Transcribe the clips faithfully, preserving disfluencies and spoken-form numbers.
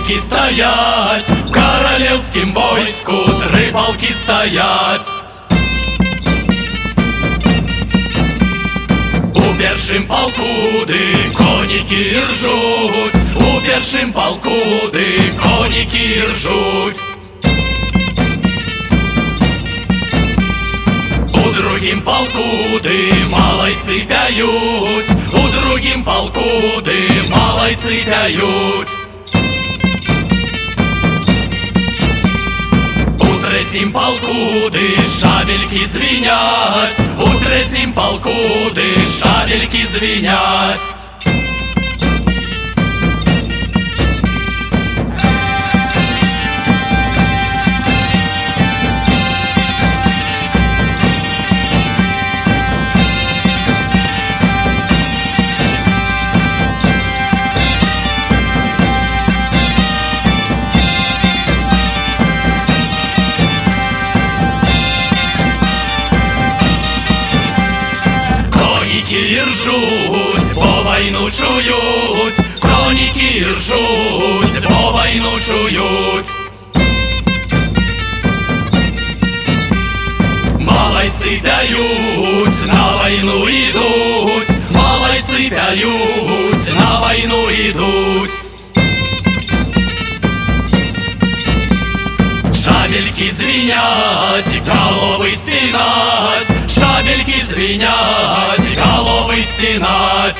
полки стоять, в королевским войску три полки стоять. У першим полкуды коніки ржуть, у першим полкуды коніки ржуть. У другім полкуды малайцы пяють, у другім полкуды малайцы пяють. У третім полкуды шабельки звінять, у третім полкуды шабельки звінять. Коніки ржуть, бо війну чують, коніки ржуть, бо війну чують. Малайці п'ють, на війну йдуть, малайці п'ють, на війну йдуть. Шабельки звінять, голови стінать, шабельки звінять, голови стінать.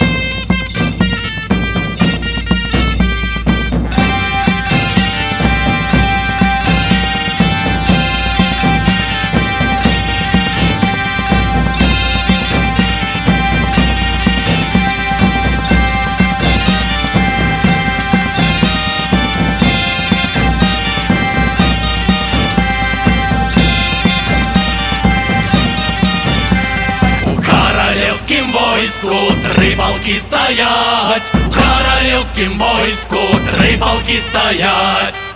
В королевским войску три полки стоять, в королевским войску три полки стоять.